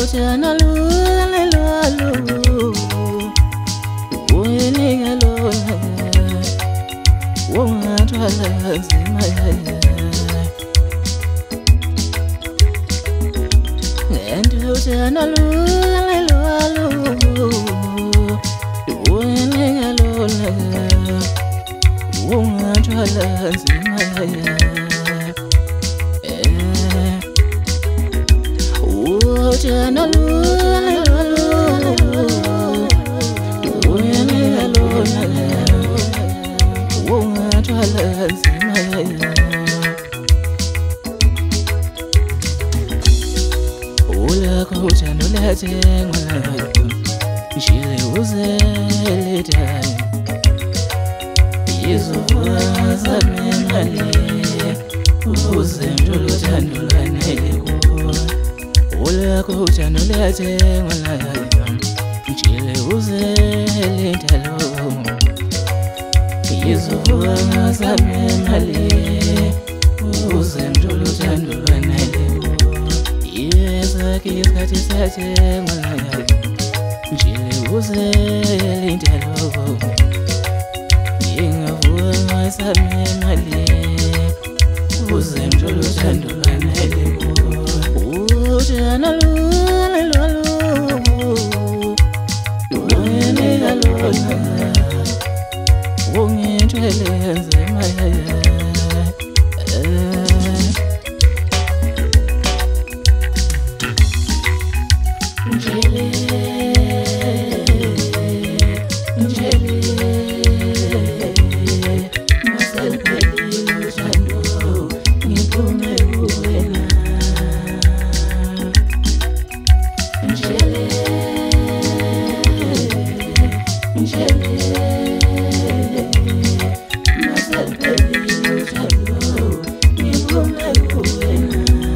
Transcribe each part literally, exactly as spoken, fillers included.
Jana lu le lu lu, wini lu le, wonga twala zima ya. Endo jana lu le lu lu, wini lu le, wonga twala zima ya. Jana lu le lu lu, wini lu le, wonga twala zima ya. Ola ko jana le jengwa, shile uzele dai, Yezuwa zamemali, uzemdolo jana le nele. Ola ko jana le jengwa, shile uzele dalo, Yezuwa zamemali, uzemdolo jana le nele. Isikhathi sejengwa, shile uzele dalo, Yezuwa zamemali, uzemdolo jana le nele. Jana lu le lu lu, wini lu le, wonga twala zima ya. Njele, njele, masalpeli ujando, ngipume uwena. Njele, njele, masalpeli ujando, ngipume uwena.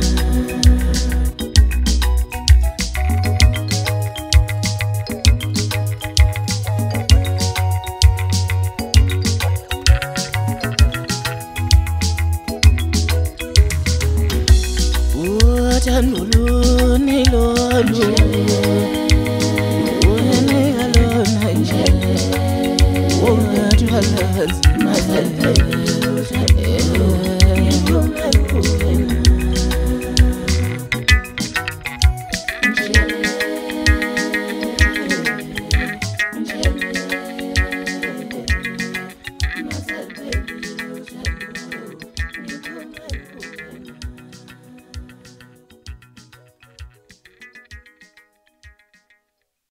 Jana lu ni lu lu, wini lu na njele, wonga twala zima ya.